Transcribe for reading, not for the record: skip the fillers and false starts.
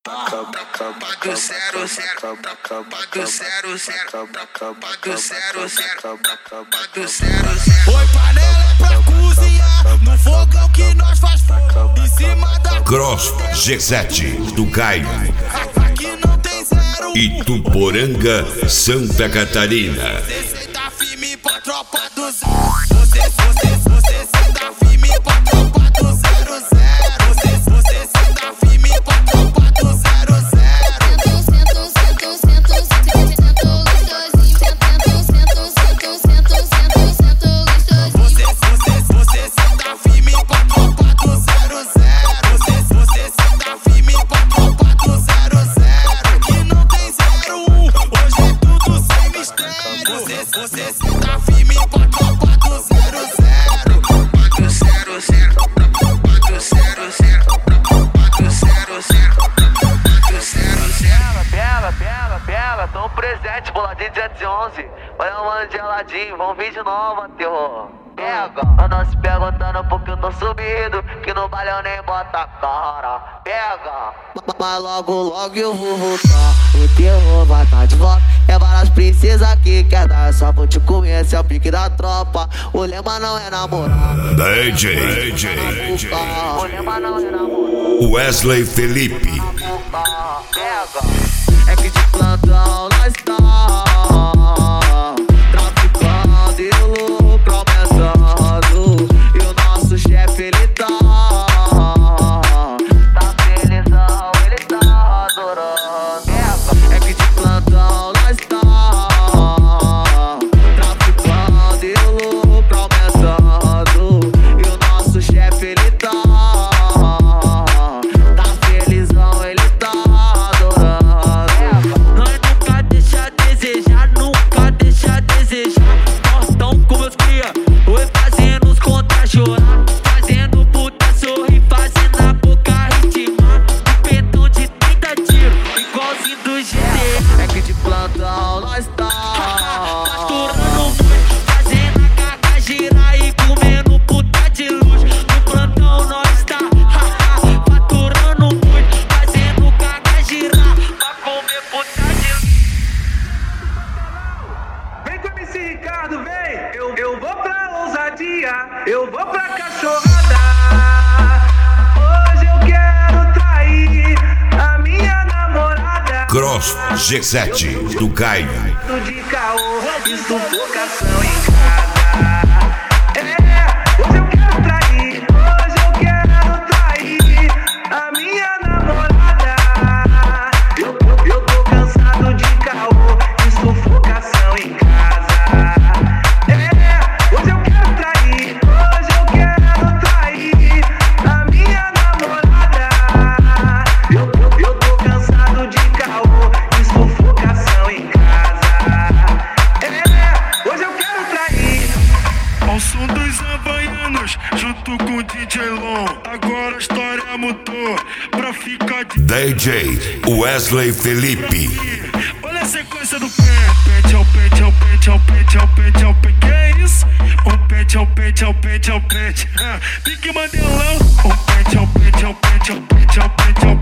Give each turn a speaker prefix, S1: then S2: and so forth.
S1: Oi, panela pra cozinhar no fogão que nós faz fogo em cima da
S2: Cross G7 do Caio.
S1: Aqui não tem zero.
S2: Ituporanga, Santa Catarina.
S1: Você senta firme pra tropa do zero. Você senta firme pra tropa do 00. Você senta firme pra tropa do 00. Você senta firme pra tropa do 00.
S3: Pega, tô presente, boladinho 211. Olha o mano geladinho, vamos vir de novo, terror. Pega, anda se perguntando porque eu tô subido, que no baile eu nem bota a cara. Pega, mas logo eu vou voltar. O terror vai tá de volta. É várias princesas que quer dar, só vou te comer, esse é o pique da tropa. O lema não é namorar.
S2: DJ
S3: O lema não é namorar.
S2: Wesley Felipe.
S3: É que de plantão nós tá traficando e o lucro aumentando. E o nosso chefe ele tá felizão, ele tá adorando. É que de plantão nós tá traficando e o lucro aumentando. E o nosso chefe ele tá felizão, ele tá adorando. Nós nunca deixa desejar, nunca deixa desejar. Nós tão com meus cria, oi fazendo os contas chorar, fazendo puta sorrir, fazendo a boca ritmar. Um petão de 30 tiros, igualzinho do GT. É que de plantão nós tá faturando muito, fazendo a caga girar e comendo puta de luxo. No plantão nós tá faturando muito, fazendo caga girar pra comer puta de luxo.
S4: Vem com esse Ricardo, vem. Eu vou pra ousadia, eu vou pra cachorrada. Hoje eu quero trair a minha namorada.
S2: Cross G7 do Caio.
S4: De caô e sufocação em casa. Hoje eu quero trair, hoje eu quero trair a minha namorada. Eu tô cansado de caô e sufocação em casa. Hoje eu quero trair, hoje eu quero trair a minha namorada. Eu tô cansado de caô e sufocação em casa. Hoje eu quero trair.
S5: Ao som dos havaianos, junto com o DJ Lon. Agora a história mudou pra ficar de
S2: DJ Wesley Felipe.
S5: Olha a sequência do pé. Ao pente, ao pente, ao pente, ao pente, ao pente. Que é isso? Ao pente, ao pente, ao pente, ao pente. Pique Mandelão. Ao pente, ao pente, ao pente, ao pente, ao pente, ao